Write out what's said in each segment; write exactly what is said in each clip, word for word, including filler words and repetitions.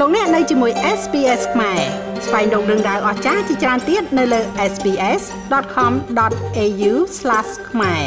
លោកអ្នកនៅជាមួយ เอส บี เอส ខ្មែរស្វែងរកដឹងដៅអស្ចារ្យជាច្រើនទៀតនៅលើ เอส บี เอส ដត com ដត เอ ยู ស្លាស ខ្មែរ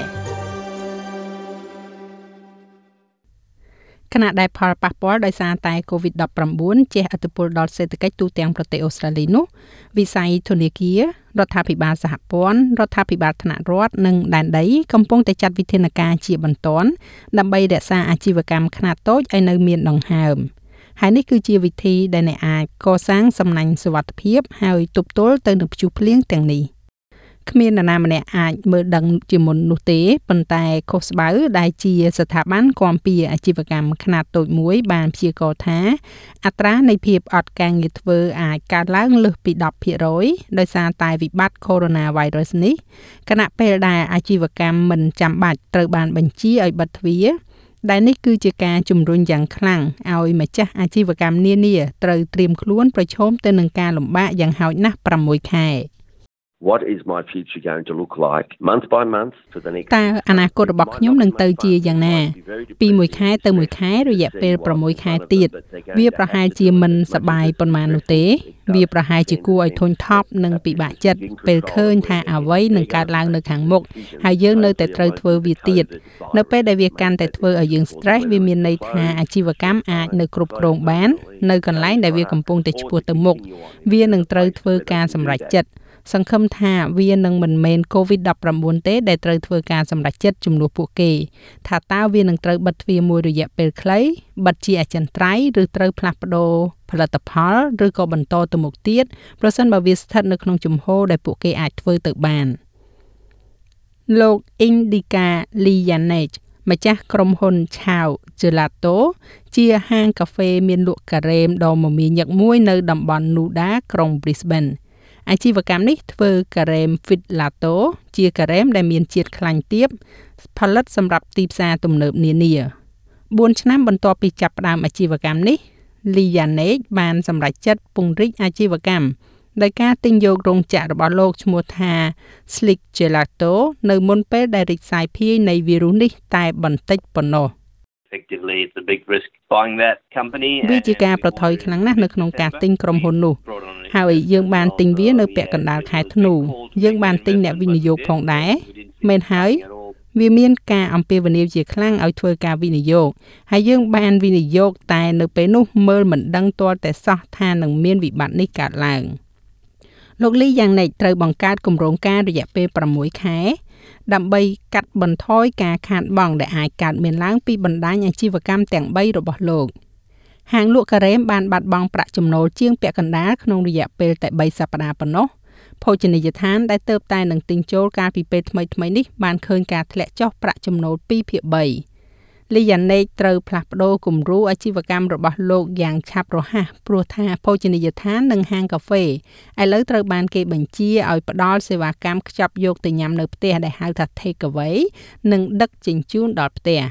ខណៈដែលផលប៉ះពាល់ដោយសារតែ កូវីដ ដប់ប្រាំបួន ជះឥទ្ធិពលដល់សេដ្ឋកិច្ចទូទាំងប្រទេសអូស្ត្រាលីនោះវិស័យធនាគាររដ្ឋាភិបាលសហព័ន្ធរដ្ឋាភិបាលថ្នាក់រដ្ឋនិងដែនដីកំពុងតែចាត់វិធានការជាបន្ទាន់ដើម្បីរក្សាអាជីវកម្មខ្នាតតូចឲ្យនៅមានដង្ហើមហើយនេះគឺជាវិធីដែលអ្នកអាចកសាងសំណាញ់សុវត្ថិភាពហើយទប់ទល់ទៅនឹងព្យុះភ្លៀងទាំងនេះគ្មាននរណាម្នាក់អាចមើលដឹងជាមុននោះទេប៉ុន្តែខុសស្បៅដែលជាស្ថាប័នគាំពារអាជីវកម្មខ្នាតតូចមួយបានព្យាករណ៍ថាអត្រានៃភាពអត់ការងារធ្វើអាចកើនឡើងលើសពី ដប់ភាគរយ ដោយសារតែវិបត្តិ Coronavirus នេះខណៈពេលដែលអាជីវកម្មមិនចាំបាច់ត្រូវបានបញ្ជាឲ្យបិទទ្វារដែលនេះគឺជាការជំរុញយ៉ាងខ្លាំងឲ្យម្ចាស់អាជីវកម្មនានាត្រូវត្រៀមខ្លួនប្រឈមទៅនឹងការលំបាកយ៉ាងហោចណាស់ប្រាំមួយខែ What is my future going to look like month by month for the next តើអនាគតរបស់ខ្ញុំនឹងទៅជាយ៉ាងណាពីមួយខែទៅមួយខែរយៈពេលប្រាំមួយខែទៀតវាប្រហែលជាមិនសប្បាយប៉ុន្មាននោះទេវាប្រហែលជាគួរឲ្យធុញថប់និងពិបាកចិត្តពេលឃើញថាអ្វីនឹងកើតឡើងនៅខាងមុខហើយយើងនៅតែត្រូវធ្វើវាទៀតនៅពេលដែលវាកាន់តែធ្វើឲ្យយើង stress វាមានន័យថាអាជីវកម្មអាចនៅគ្រប់គ្រងបាននៅកន្លែងដែលវាកំពុងតែឆ្ពោះទៅមុខវានឹងត្រូវធ្វើការសម្រេចចិត្តសង្ឃឹមថាវានឹងមិនមែន កូវីដ ដប់ប្រាំបួន ទេដែលត្រូវធ្វើការសម្រេចចិត្តជំនួសពួកគេថាតើវានឹងត្រូវបិទទ្វារមួយរយៈពេលខ្លីបិទជាអចិន្ត្រៃយ៍ឬត្រូវផ្លាស់ប្ដូរផលិតផលឬក៏បន្តទៅមុខទៀតប្រសិនបើវាស្ថិតនៅក្នុងជំហរដែលពួកគេអាចធ្វើទៅបានលោក Indika Liyanage ម្ចាស់ក្រុមហ៊ុន Chow Gelato ជាហាងកាហ្វេមានលក់ការ៉េមដ៏មមាញឹកមួយនៅតំបន់ Nuda ក្រុង Brisbaneអាជីវកម្មនេះធ្វើការ៉េម Fit Lato ជាការ៉េមដែលមានជាតិខ្លាញ់ទាបផលិតសម្រាប់ទីផ្សារទំនើបនានាបួនឆ្នាំបន្ទាប់ពីចាប់ផ្ដើមអាជីវកម្មនេះ Liyanage បានសម្រេចចិត្តពង្រីកអាជីវកម្មដោយការទិញយករោងចក្ររបស់លោកឈ្មោះថា Slick Gelato នៅមុនពេលដែលរីកសាយភាយនៃវីរុសនេះតែបន្តិចប៉ុណ្ណោះ Effectively it's a big risk buying that company វាជាការប្រថុយខ្លាំងណាស់នៅក្នុងការទិញក្រុមហ៊ុននោះហើយយើងបានទិញវានៅពាក់កណ្ដាលខែធ្នូយើងបានទិញអ្នកវិនិយោគផងដែរមែនហើយវាមានការអំពាវនាវជាខ្លាំងឲ្យធ្វើការវិនិយោគហើយយើងបានវិនិយោគតែនៅពេលនោះមើលមិនដឹងទាល់តែសោះថានឹងមានវិបត្តិនេះកើតឡើងលោកលីយ៉ាងណិចត្រូវបង្កើតគម្រោងការរយៈពេលប្រាំមួយខែដើម្បីកាត់បន្ថយការខាតបង់ដែលអាចកើតមានឡើងពីបណ្ដាញអាជីវកម្មទាំងបីរបស់លោកហាងលក់ការ៉េមបានបាត់បង់ប្រាក់ចំណូលជាងពាក់កណ្ដាលក្នុងរយៈពេលតែបីសប្តាហ៍ប៉ុណ្ណោះភោជនីយដ្ឋានដែលទើបតែនឹងទិញចូលកាលពីពេលថ្មីៗនេះបានឃើញការធ្លាក់ចុះប្រាក់ចំណូលពីរភាគបីលីយ៉ាណេកត្រូវផ្លាស់ប្ដូរគំរូអាជីវកម្មរបស់លោកយ៉ាងឆាប់រហ័សព្រោះថាភោជនីយដ្ឋាននិងហាងកាហ្វេឥឡូវត្រូវបានគេបញ្ជាឲ្យផ្ដល់សេវាកម្មខ្ចប់យកទៅញ៉ាំនៅផ្ទះដែលហៅថា Take Away និងដឹកជញ្ជូនដល់ផ្ទះ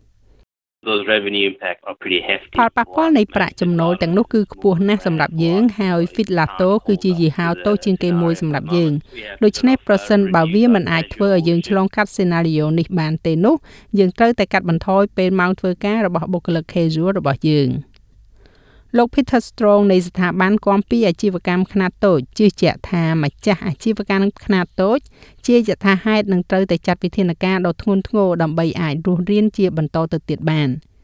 Those revenue impact are pretty hefty ផលប៉ះពាល់នៃប្រាក់ចំណូលទាំងនោះគឺខ្ពស់ណាស់សម្រាប់យើងហើយ Fit Lato គឺជាយីហោតូចជាងគេមួយសម្រាប់យើងដូច្នេះប្រសិនបើវាមិនអាចធ្វើឲ្យយើងឆ្លងកាត់ scenario នេះបានទេនោះយើងត្រូវតែកាត់បន្ថយពេលម៉ោងធ្វើការរបស់បុគ្គលិក casual របស់យើងលោក Peter Strong នៃស្ថាប័នគាំពារអាជីវកម្មខ្នាតតូចជឿជាក់ថាម្ចាស់អាជីវកម្មខ្នាតតូចជាយថាហេតុនឹងត្រូវតែចាត់វិធានការដ៏ធ្ងន់ធ្ងរដើម្បីអាចរស់រានជាបន្តទៅទៀតបាន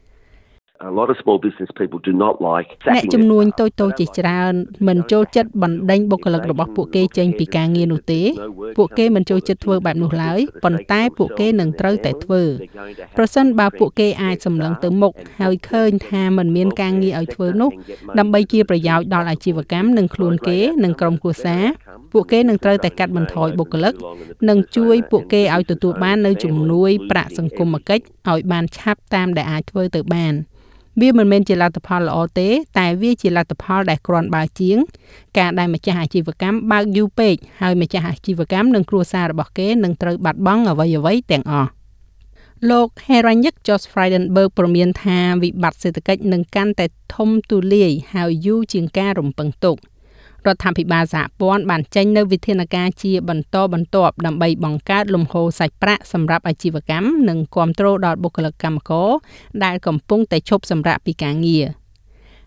A lot of small business people do not like អ្នកចំនួនតូចៗជាច្រើនមិនចូលចិត្តបណ្ដេញបុគ្គលិករបស់ពួកគេចេញពីការងារនោះទេពួកគេមិនចូលចិត្តធ្វើបែបនោះឡើយប៉ុន្តែពួកគេនឹងត្រូវតែធ្វើប្រសិនបើពួកគេអាចសម្លឹងទៅមុខហើយឃើញថាមិនមានការងារឲ្យធ្វើនោះដើម្បីជាប្រយោជន៍ដល់អាជីវកម្មនិងខ្លួនគេនិងក្រុមគ្រួសារពួកគេនឹងត្រូវតែកាត់បន្ថយបុគ្គលិកនិងជួយពួកគេឲ្យទទួលបាននូវជំនួយប្រាក់សង្គមគិច្ចឲ្យបានឆាប់តាមដែលអាចធ្វើទៅបានវាមិនមែនជាលទ្ធផលល្អទេតែវាជាលទ្ធផលដែលគ្រាន់បើជាងការដែលម្ចាស់អាជីវកម្មបើកយូរពេកហើយម្ចាស់អាជីវកម្មនិងគ្រួសាររបស់គេនឹងត្រូវបាត់បង់អ្វីៗទាំងអស់លោក Heranyck Josh Frydenberg ព្រមានថាវិបត្តិសេដ្ឋកិច្ចនឹងកាន់តែធំទូលាយហើយយូរជាងការរំពឹងទុករដ្ឋាភិបាលសហព័ន្ធបានចេញនូវវិធានការជាបន្តបន្ទាប់ដើម្បីបង្កើតលំហូរសាច់ប្រាក់សម្រាប់អាជីវកម្មនិងគាំទ្រដល់បុគ្គលិកកម្មករដែលកំពុងតែឈប់សម្រាកពីការងារ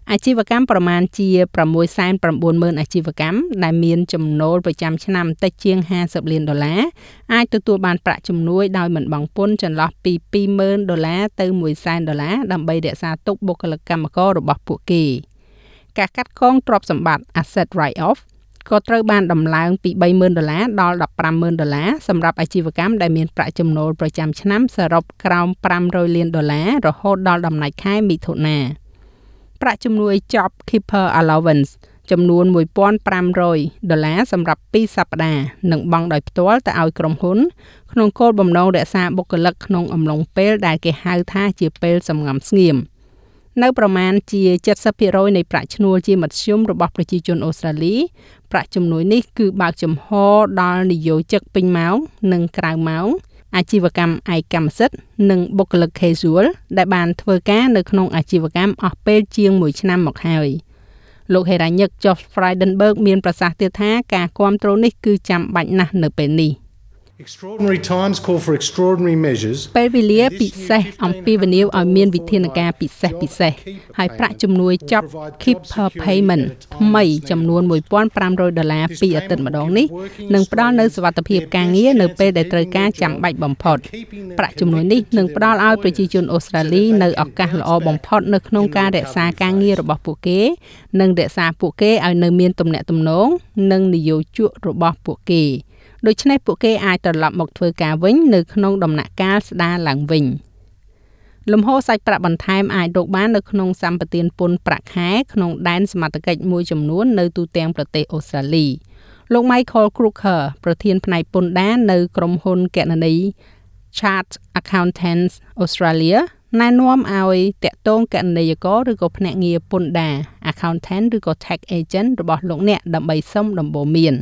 អាជីវកម្មប្រមាណជា6សែន9ម៉ឺនអាជីវកម្មដែលមានចំណូលប្រចាំឆ្នាំតិចជាងห้าสิบលានដុល្លារអាចទទួលបានប្រាក់ជំនួយដោយមិនបង់ពន្ធចន្លោះពីពីរម៉ឺនដុល្លារទៅមួយសែនដុល្លារដើម្បីរក្សាទុកបុគ្គលិកកម្មកររបស់ពួកគេការកាត់កងទ្រព្យសម្បត្តិ asset write off ក៏ត្រូវបានដំឡើងពី三ម៉ឺនដុល្លារដល់15ម៉ឺនដុល្លារសម្រាប់អាជីវកម្មដែលមានប្រាក់ចំណូលប្រចាំឆ្នាំសរុបក្រោមfive hundredលានដុល្លាររហូតដល់ដំណាច់ខែមិថុនាប្រាក់ជំនួយ Job Keeper Allowance ចំនួនone thousand five hundredដុល្លារសម្រាប់twoសប្តាហ៍នឹងបង់ដោយផ្ទាល់ទៅឲ្យក្រុមហ៊ុនក្នុងគោលបំណងរក្សាបុគ្គលិកក្នុងអំឡុងពេលដែលគេហៅថាជាពេលសំងំស្ងៀមនៅប្រមាណជាseventy percentនៃប្រាក់ឈ្នួលជាមធ្យមរបស់ប្រជាជនអូស្ត្រាលីប្រាក់ជំនួយនេះគឺបើកចំហដល់និយោជិកពេញម៉ោងនិងក្រៅម៉ោងអាជីវកម្មឯកកម្មសិទ្ធិនិងបុគ្គលិក casual ដែលបានធ្វើការនៅក្នុងអាជីវកម្មអស់ពេលជាងមួយឆ្នាំមកហើយលោកហេរ៉ាញឹក George Frydenberg មានប្រសាសន៍ទៀតថាការគាំទ្រនេះគឺចាំបាច់ណាស់នៅពេលនេះ Extraordinary times call for extraordinary measures ពេលវេលាពិសេសអំពីវិនិយោគឲ្យមានវិធានការពិសេសពិសេសហើយប្រាក់ជំនួយ Job Keeper Payment ថ្មីចំនួនone thousand five hundredដុល្លារពីអាទិត្យម្ដងនេះនឹងផ្ដល់នូវសុវត្ថិភាពការងារនៅពេលដែលត្រូវការចាំបាច់បំផុតប្រាក់ជំនួយនេះនឹងផ្ដល់ឲ្យប្រជាជនអូស្ត្រាលីនៅឱកាសល្អបំផុតនៅក្នុងការរក្សាការងាររបស់ពួកគេនិងរក្សាពួកគេឲ្យនៅមានទំនាក់ទំនងនិងនិយោជករបស់ពួកគេដូច្នេះពួកគេអាចត្រឡប់មកធ្វើការវិញនៅក្នុងដំណាក់កាលស្ដារឡើងវិញលំហូរសាច់ប្រាក់បន្ថែមអាចរកបាននៅក្នុងសម្បទានពន្ធប្រាក់ខែក្នុងដែនសមត្ថកិច្ចមួយចំនួននៅទូទាំងប្រទេសអូស្ត្រាលីលោក Michael Crooker ប្រធានផ្នែកពន្ធដារនៅក្រុមហ៊ុនគណនេយ្យ Chartered Accountants Australia ណែនាំឲ្យតាក់ទងគណនេយ្យករឬក៏ភ្នាក់ងារពន្ធដារ accountant ឬក៏ tax agent របស់លោកអ្នកដើម្បីសុំដំបូន្មាន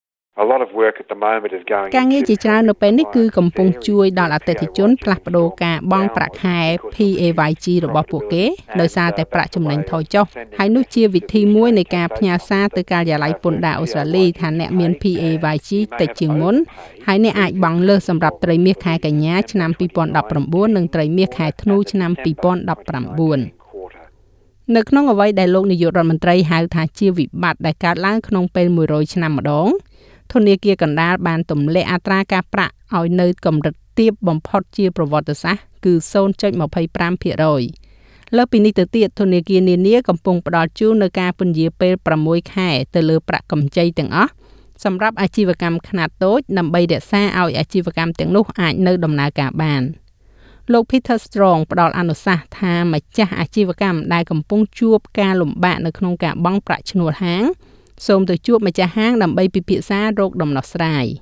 A lot of work at the moment is going ការងារជាច្រើននៅពេលនេះគឺកំពុងជួយដល់អតិថិជនផ្លាស់ប្ដូរការបង់ប្រាក់ខែ P A Y G របស់ពួកគេដោយសារតែប្រាក់ចំណេញថយចុះហើយនោះជាវិធីមួយនៃការផ្ញើសារទៅការិយាល័យពន្ធដារអូស្ត្រាលីថាអ្នកមាន P A Y G តិចជាងមុនហើយអ្នកអាចបង់លើសសម្រាប់ត្រីមាសខែកញ្ញាឆ្នាំtwo thousand nineteenនិងត្រីមាសខែធ្នូឆ្នាំtwo thousand nineteenនៅក្នុងអ្វីដែលលោកនាយករដ្ឋមន្ត្រីហៅថាជាវិបត្តិដែលកើតឡើងក្នុងពេលone hundredឆ្នាំម្ដងធនាគារកណ្ដាលបានទម្លាក់អត្រាការប្រាក់ឲ្យនៅកម្រិតទាបបំផុតជាប្រវត្តិសាស្ត្រគឺ zero point two five percent លើពីនេះទៅទៀតធនាគារនានាកំពុងផ្ដល់ជូននៅការពន្យាពេលsixខែទៅលើប្រាក់កម្ចីទាំងអស់សម្រាប់អាជីវកម្មខ្នាតតូចដើម្បីរក្សាឲ្យអាជីវកម្មទាំងនោះអាចនៅដំណើរការបានលោក Peter Strong ផ្ដល់អនុសាសន៍ថាម្ចាស់អាជីវកម្មដែលកំពុងជួបការលំបាកនៅក្នុងការបង់ប្រាក់ឈ្នួលហាងសូមទៅជួបម្ចាស់ហាងដើម្បីពិភាក្សារោគដំណោះស្រាយ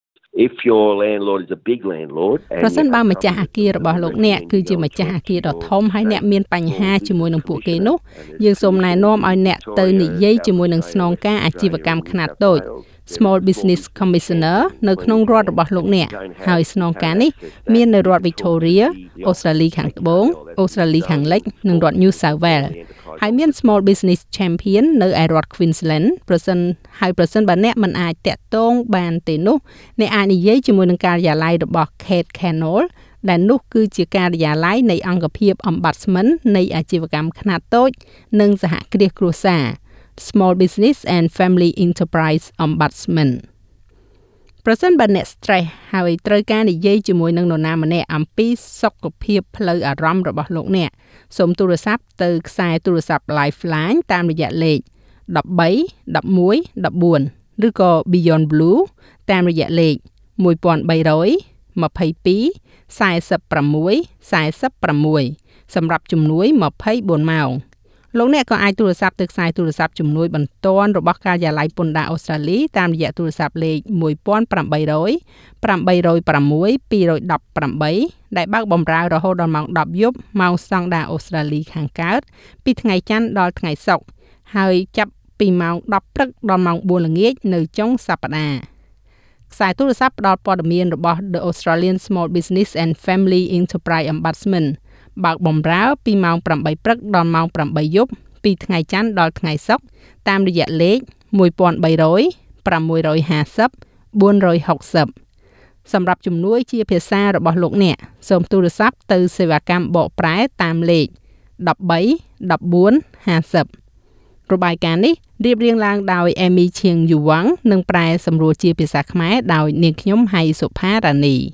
If your landlord is a big landlord ប្រសិនបើម្ចាស់អគាររបស់លោកអ្នកគឺជាម្ចាស់អគារដ៏ធំហើយអ្នកមានបញ្ហាជាមួយនឹងពួកគេនោះយើងសូមណែនាំឲ្យអ្នកទៅនិយាយជាមួយនឹងស្នងការអាជីវកម្មខ្នាតតូច Small Business Commissioner នៅក្នុងរដ្ឋរបស់លោកអ្នកហើយស្នងការនេះមាននៅរដ្ឋ Victoria អូស្ត្រាលីខាងត្បូងអូស្ត្រាលីខាងលិចនិងរដ្ឋ New South Wales ហើយមាន Small Business Champion នៅឯរដ្ឋ Queensland ប្រសិនហើយប្រសិនបើអ្នកមិនអាចតាក់ទងបានទេនោះអ្នកអាចនិយាយជាមួយនឹងការិយាល័យរបស់ Kate Cannell ដែលនោះគឺជាការិយាល័យនៃអង្គភាព Ombudsman នៃអាជីវកម្មខ្នាតតូចនិងសហគ្រាសគ្រួសារ Small Business and Family Enterprise Ombudsman ប្រសិនបើអ្នក stress ហើយត្រូវការនិយាយជាមួយនឹងនរណាម្នាក់អំពីសុខភាពផ្លូវអារម្មណ៍របស់លោកអ្នកសូមទូរស័ព្ទទៅខ្សែទូរស័ព្ទ Lifeline តាមរយៈលេខone three one one one fourឬក៏ Beyond Blue តាមរយៈលេខone three zero two two four six four sixសម្រាប់ជំនួយtwenty-fourម៉ោងលោកអ្នកក៏អាចទូរស័ព្ទទៅខ្សែទូរស័ព្ទជំនួយបន្ទាន់របស់ការិយាល័យពន្ធដារអូស្ត្រាលីតាមរយៈទូរស័ព្ទលេខone eight hundred eight zero six two one eightដែលបើកបម្រើរហូតដល់ម៉ោងtenយប់ម៉ោងស្តង់ដារអូស្ត្រាលីខាងកើតពីថ្ងៃច័ន្ទដល់ថ្ងៃសុក្រហើយចាប់ពីម៉ោងtenព្រឹកដល់ម៉ោងfourល្ងាចនៅចុងសប្តាហ៍ខ្សែទូរស័ព្ទផ្ដល់ព័ត៌មានរបស់ The Australian Small Business and Family Enterprise Ombudsman បើកបម្រើពីម៉ោងeightព្រឹកដល់ម៉ោងeightយប់ពីថ្ងៃច័ន្ទដល់ថ្ងៃសុក្រតាមរយៈលេខone eight hundred six five zero four six zeroសម្រាប់ជំនួយជាភាសារបស់លោកអ្នកសូមទូរស័ព្ទទៅសេវាកម្មបកប្រែតាមលេខone three one four ห้าสิบរបាយការណ៍នេះរៀបរៀងឡើងដោយ Amy Chiang Yuwang និងប្រែសម្រួលជាភាសាខ្មែរដោយនាងខ្ញុំហៃសុផារ៉ានី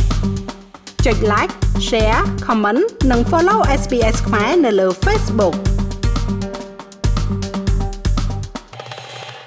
ចុច like share comment និង follow เอส บี เอส ខ្មែរនៅលើ Facebook